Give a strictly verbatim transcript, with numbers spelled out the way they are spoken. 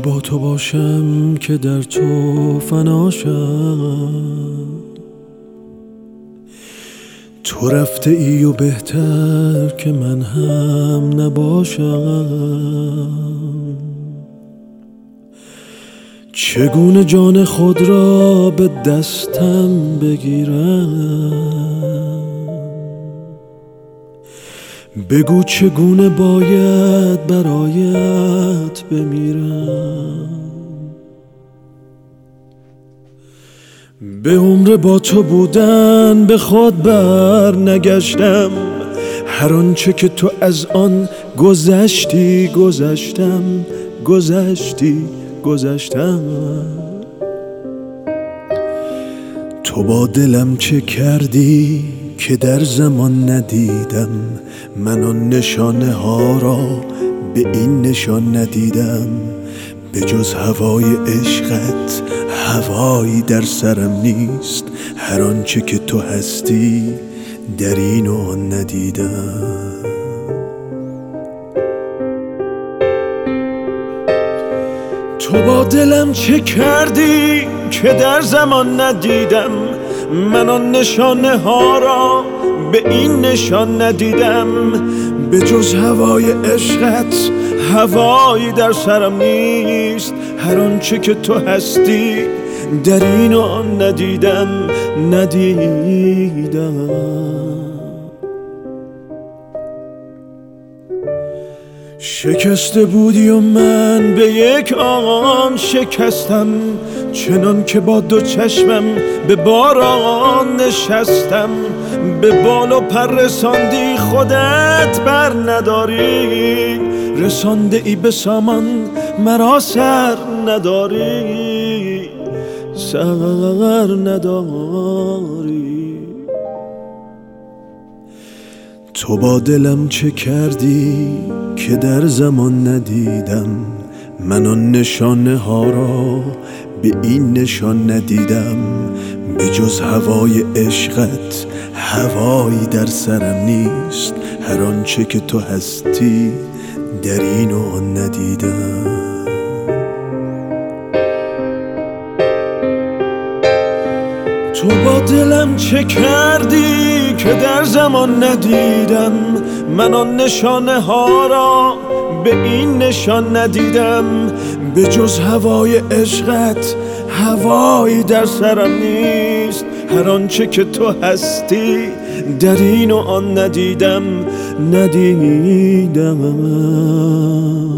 با تو باشم که در تو فناشم، تو رفته ای و بهتر که من هم نباشم. چگونه جان خود را به دستم بگیرم؟ بگو چگونه باید برایت بمیرم؟ به عمر با تو بودن به خود بر نگشتم، هر آنچه که تو از آن گذشتی گذشتم گذشتی گذشتم. تو با دلم چه کردی که در زمان ندیدم؟ من آن نشانه ها را به این نشان ندیدم. به جز هوای عشقت هوایی در سرم نیست، هر آنچه که تو هستی در این و آن ندیدم. تو با دلم چه کردی که در زمان ندیدم؟ من آن نشانه ها را به این نشان ندیدم. به جز هوای عشقت هوایی در سرم نیست، هر آنچه که تو هستی در این و آن ندیدم ندیدم. شکسته بودی و من به یک آن شکستم، چنان که با دو چشمم به باران نشستم. به بال و پر رساندی خودت بر نداری، رسانده ای به سامان مرا سر نداری، سر نداری. تو با دلم چه کردی که در زمان ندیدم؟ من آن نشانه ها را به این نشان ندیدم. به جز هوای عشقت هوایی در سرم نیست، هر آنچه که تو هستی در این و آن ندیدم. تو با دلم چه کردی که در زمان ندیدم؟ من آن نشانه ها را به این نشان ندیدم. به جز هوای عشقت هوایی در سرم نیست، هر آنچه که تو هستی در این و آن ندیدم ندیدم.